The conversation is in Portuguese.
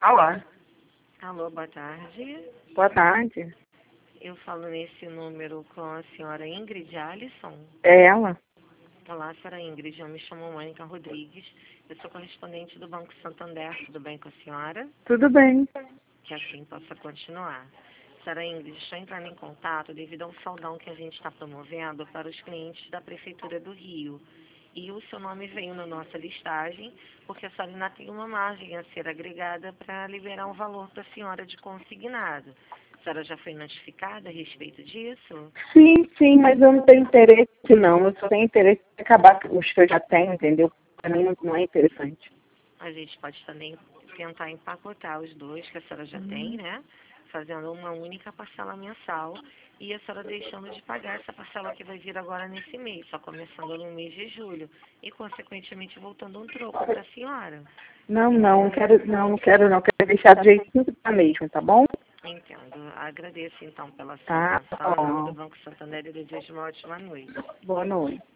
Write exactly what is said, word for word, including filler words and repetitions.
Alô, Alô, boa tarde. boa tarde. Eu falo nesse número com a senhora Ingrid Alisson. É ela? Olá, senhora Ingrid. Eu me chamo Mônica Rodrigues. Eu sou correspondente do Banco Santander. Tudo bem com a senhora? Tudo bem. Que assim possa continuar. Senhora Ingrid, estou entrando em contato devido a um saldão que a gente está promovendo para os clientes da Prefeitura do Rio. E o seu nome veio na nossa listagem, porque a senhora ainda tem uma margem a ser agregada para liberar um valor para a senhora de consignado. A senhora já foi notificada a respeito disso? Sim, sim, mas eu não tenho interesse não. Eu só tenho interesse em acabar com os que eu já tenho, entendeu? Para mim não, não é interessante. A gente pode também tentar empacotar os dois que a senhora já tem, né? Fazendo uma única parcela mensal e a senhora deixando de pagar essa parcela que vai vir agora nesse mês, só começando no mês de julho e, consequentemente, voltando um troco para a senhora. Não, não, não quero, não, não quero não. Quero deixar do jeitinho que tá mesmo, tá bom? Entendo. Agradeço, então, pela sua Tá atenção. Em nome do bom. Banco Santander, eu desejo uma ótima noite. Boa noite.